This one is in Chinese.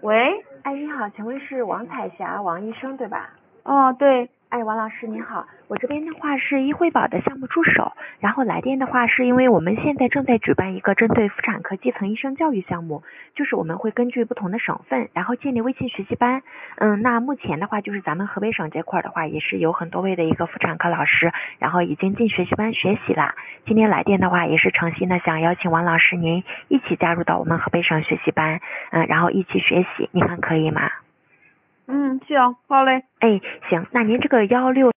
喂， 哎，你好，请问是王彩霞王医生对吧？ 哦，对， 哎，王老师您好，我这边的话是医惠保的项目助手，然后来电的话是因为我们现在正在举办一个针对妇产科基层医生教育项目，就是我们会根据不同的省份，然后建立微信学习班。那目前的话就是咱们河北省这块的话，也是有很多位的一个妇产科老师，然后已经进学习班学习啦。今天来电的话也是诚心的想邀请王老师您一起加入到我们河北省学习班，然后一起学习，你看可以吗？ 行，好嘞。 哎，行，那您这个16